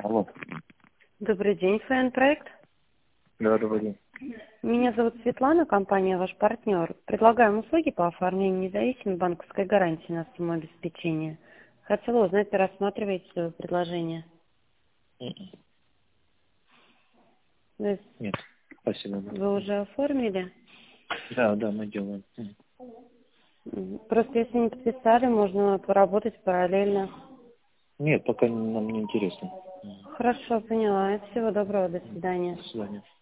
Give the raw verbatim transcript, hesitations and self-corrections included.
Алло. Добрый день, Фэн-проект. Да, добрый день. Меня зовут Светлана, компания «Ваш партнер». Предлагаем услуги по оформлению независимой банковской гарантии на сумму обеспечения. Хотела узнать, рассматриваете свое предложение. М-м. То есть Нет, спасибо. вы уже оформили? Да, да, мы делаем. М. Мгм. Просто если не подписали, можно поработать параллельно. Нет, пока нам не интересно. М. Хорошо, поняла. Всего доброго, до М. свидания. До свидания.